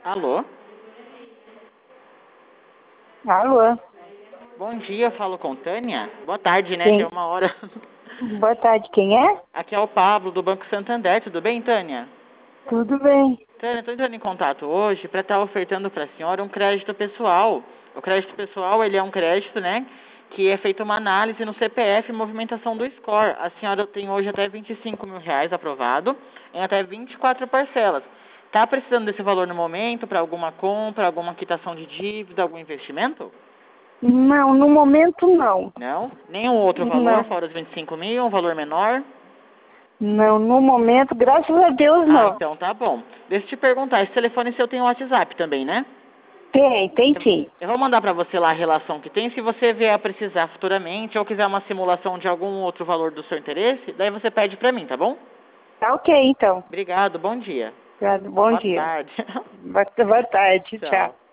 Alô? Alô? Bom dia, eu falo com Tânia. Boa tarde, né? Quem? Que é 1 hora. Boa tarde, quem é? Aqui é o Pablo, do Banco Santander. Tudo bem, Tânia? Tudo bem. Tânia, estou entrando em contato hoje para estar ofertando para a senhora um crédito pessoal. O crédito pessoal, ele é um crédito, né? Que é feita uma análise no CPF e movimentação do score. A senhora tem hoje até R$ 25.000 aprovado em até 24 parcelas. Tá precisando desse valor no momento para alguma compra, alguma quitação de dívida, algum investimento? Não, no momento não. Não? Nenhum outro valor Não. fora os 25.000, um valor menor? Não, no momento, graças a Deus Ah, não. então tá bom. Deixa eu te perguntar, esse telefone seu tem WhatsApp também, né? Tem sim. Eu vou mandar pra você lá a relação que tem. Se você vier a precisar futuramente ou quiser uma simulação de algum outro valor do seu interesse, daí você pede pra mim, tá bom? Tá ok, então. Obrigado, bom dia. Bom Boa dia. tarde. Boa tarde, Tchau. tchau.